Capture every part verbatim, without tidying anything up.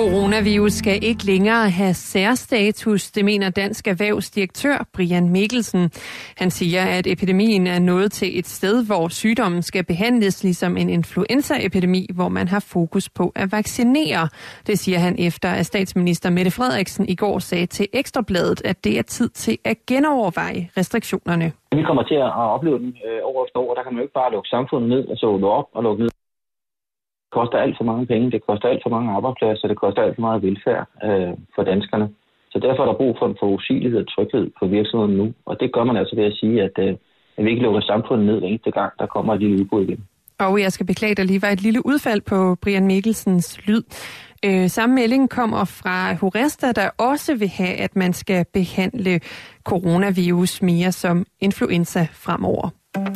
Coronavirus skal ikke længere have særstatus, det mener Dansk Erhvervs direktør Brian Mikkelsen. Han siger, at epidemien er nået til et sted, hvor sygdommen skal behandles ligesom en influenzaepidemi, hvor man har fokus på at vaccinere. Det siger han efter, at statsminister Mette Frederiksen i går sagde til Ekstrabladet, at det er tid til at genoverveje restriktionerne. Vi kommer til at opleve den år efter år, og der kan man jo ikke bare lukke samfundet ned og så åbne op og lukke ned. Det koster alt for mange penge, det koster alt for mange arbejdspladser, det koster alt for meget velfærd øh, for danskerne. Så derfor er der brug for en forudsigelighed og tryghed på virksomheden nu. Og det gør man altså ved at sige, at, øh, at vi ikke lukker samfundet ned hver eneste gang, der kommer et lille udbrud igen. Og jeg skal beklage, der lige var et lille udfald på Brian Mikkelsens lyd. Øh, samme melding kommer fra HORESTA, der også vil have, at man skal behandle coronavirus mere som influenza fremover.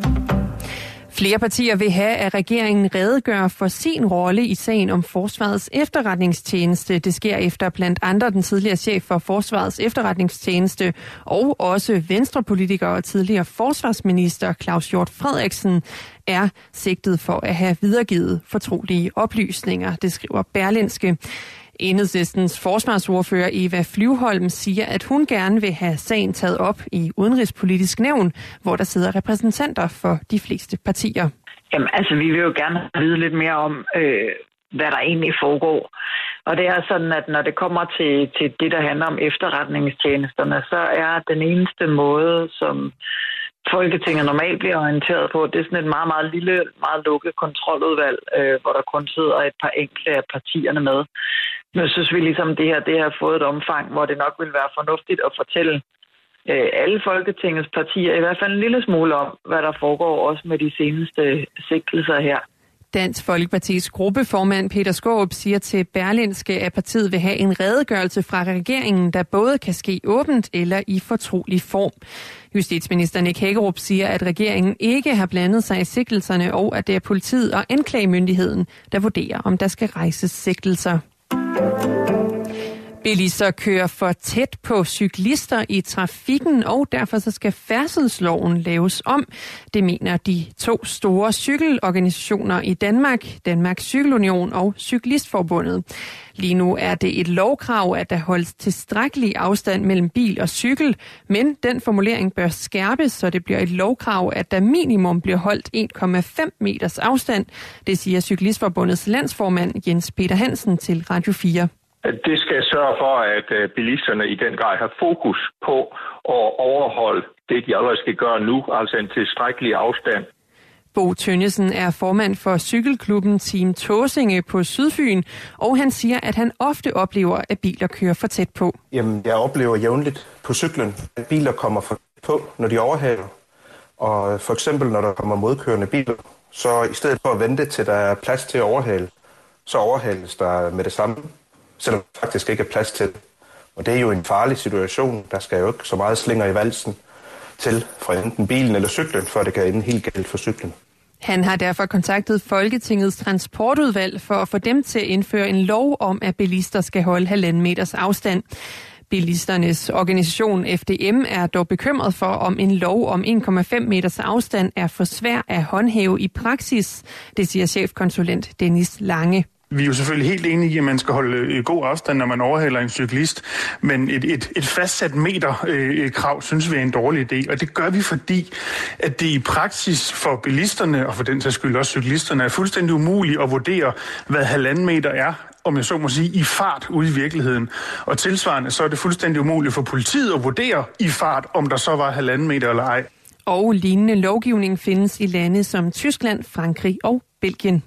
Flere partier vil have, at regeringen redegør for sin rolle i sagen om Forsvarets efterretningstjeneste. Det sker efter blandt andre den tidligere chef for Forsvarets efterretningstjeneste og også venstrepolitiker og tidligere forsvarsminister Claus Hjort Frederiksen er sigtet for at have videregivet fortrolige oplysninger, det skriver Berlingske. Enhedslistens forsvarsordfører Eva Flyvholm siger, at hun gerne vil have sagen taget op i Udenrigspolitisk Nævn, hvor der sidder repræsentanter for de fleste partier. Jamen altså, vi vil jo gerne vide lidt mere om, øh, hvad der egentlig foregår. Og det er sådan, at når det kommer til, til det, der handler om efterretningstjenesterne, så er den eneste måde, som Folketinget normalt bliver orienteret på, det er sådan et meget, meget lille, meget lukket kontroludvalg, øh, hvor der kun sidder et par enkelte af partierne med. Nu synes vi ligesom, det her det har fået et omfang, hvor det nok vil være fornuftigt at fortælle øh, alle Folketingets partier i hvert fald en lille smule om, hvad der foregår også med de seneste sigtelser her. Dansk Folkepartis gruppeformand Peter Skaarup siger til Berlingske, at partiet vil have en redegørelse fra regeringen, der både kan ske åbent eller i fortrolig form. Justitsminister Nick Hækkerup siger, at regeringen ikke har blandet sig i sigtelserne, og at det er politiet og anklagemyndigheden, der vurderer, om der skal rejses sigtelser. Bilister kører for tæt på cyklister i trafikken, og derfor så skal færdselsloven laves om. Det mener de to store cykelorganisationer i Danmark, Danmarks Cykelunion og Cyklistforbundet. Lige nu er det et lovkrav, at der holdes tilstrækkelig afstand mellem bil og cykel, men den formulering bør skærpes, så det bliver et lovkrav, at der minimum bliver holdt en komma fem meters afstand. Det siger Cyklistforbundets landsformand Jens Peter Hansen til Radio fire. Det skal sørge for, at bilisterne i den grad har fokus på at overholde det, de allerede skal gøre nu, altså en tilstrækkelig afstand. Bo Tønnesen er formand for cykelklubben Team Tåsinge på Sydfyn, og han siger, at han ofte oplever, at biler kører for tæt på. Jamen, jeg oplever jævnligt på cyklen, at biler kommer for tæt på, når de overhaler. Og for eksempel, når der kommer modkørende biler, så i stedet for at vente til der er plads til at overhale, så overhales der med det samme, selvom der faktisk ikke er plads til. Og det er jo en farlig situation. Der skal jo ikke så meget slinger i valsen til fra enten bilen eller cyklen, før det kan ende helt galt for cyklen. Han har derfor kontaktet Folketingets transportudvalg for at få dem til at indføre en lov om, at bilister skal holde halvanden meters afstand. Bilisternes organisation F D M er dog bekymret for, om en lov om en komma fem meters afstand er for svær at håndhæve i praksis. Det siger chefkonsulent Dennis Lange. Vi er jo selvfølgelig helt enige i, at man skal holde god afstand, når man overhaler en cyklist, men et, et, et fastsat meterkrav øh, synes vi er en dårlig idé, og det gør vi, fordi at det i praksis for bilisterne, og for den sags skyld også cyklisterne, er fuldstændig umuligt at vurdere, hvad halvanden meter er, om jeg så må sige, i fart ude i virkeligheden. Og tilsvarende så er det fuldstændig umuligt for politiet at vurdere i fart, om der så var halvanden meter eller ej. Og lignende lovgivning findes i lande som Tyskland, Frankrig og Belgien.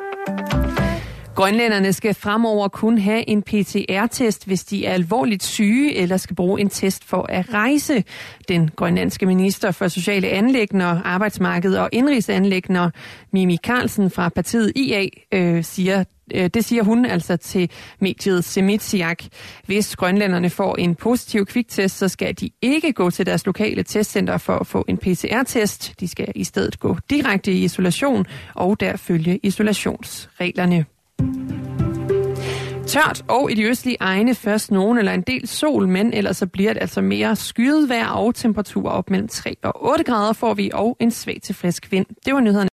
Grønlænderne skal fremover kun have en P C R-test, hvis de er alvorligt syge eller skal bruge en test for at rejse. Den grønlandske minister for sociale anliggender, arbejdsmarked og indrigsanliggender, Mimi Karlsen fra partiet I A, øh, siger, øh, det siger hun altså til mediet Semitsiak. Hvis grønlænderne får en positiv kviktest, så skal de ikke gå til deres lokale testcenter for at få en P C R-test. De skal i stedet gå direkte i isolation og der følge isolationsreglerne. Tørt og i de østlige egne først nogen eller en del sol, men ellers så bliver det altså mere skyet vejr og temperaturer op mellem tre og otte grader får vi, og en svag til frisk vind. Det var nyhederne.